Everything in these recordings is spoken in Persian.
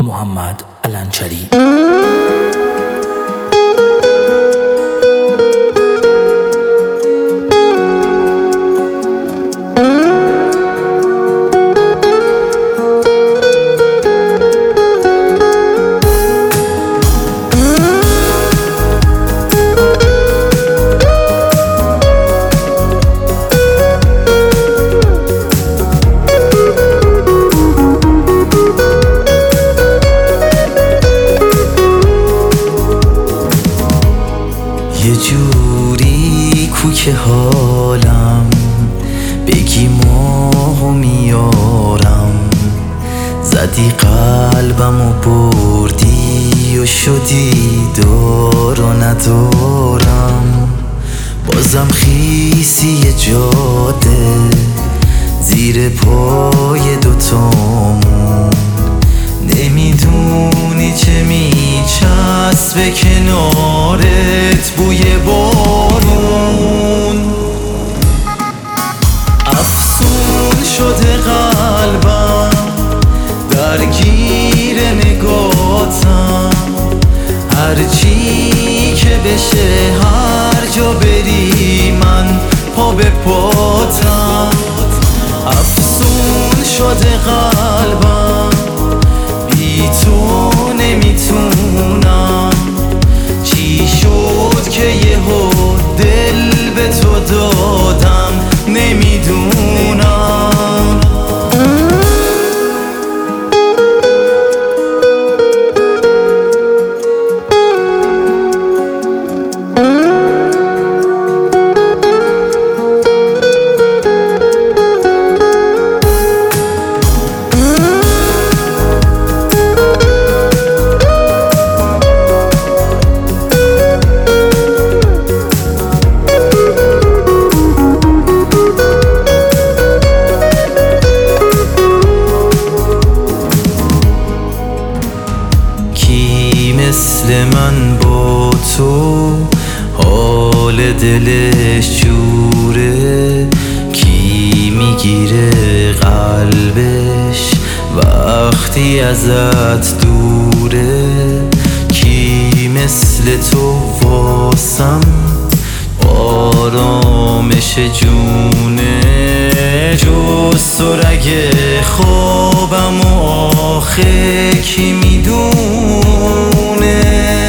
محمد علنچری. یه جوری کو که حالم بگی ماهو میارم، زدی قلبم و بردی و شدی دار و ندارم. بازم خیسی یه جاده زیر پای دوتامون، نمیدونی چه میچسبه کنارت بوی بارون. افسون شده قلبم درگیر نگاتم، هرچی که بشه هر جا بری من پا به پاتم. افسون شده قلبم بی تو نمیتونم، چی شد که یهو دل به تو دادم نمیدونم. مثل من با تو حال دلش جوره، کی میگیره قلبش وقتی ازت دوره. کی مثل تو واسم آرامش جونه، جز تو رگ خوابم و آخه کی میدونه.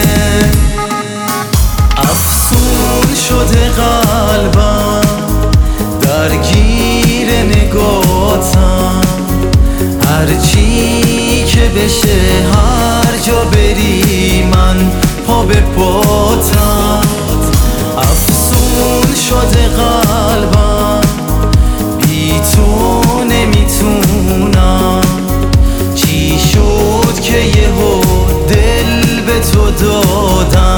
افسون شده قلبم درگیر نگاتم، هرچی که بشه هر جا بری من پا به پاتم. افسون شده قلبم بی تو نمیتونم، چی شد که یهو دل به تو دادم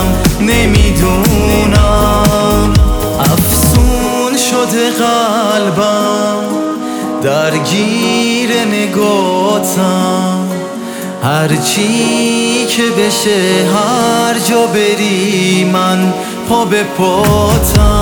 نمیدونم. افسون شده قلبم درگیر نگاتم، هرچی که بشه هر جا بری من پا به پاتم.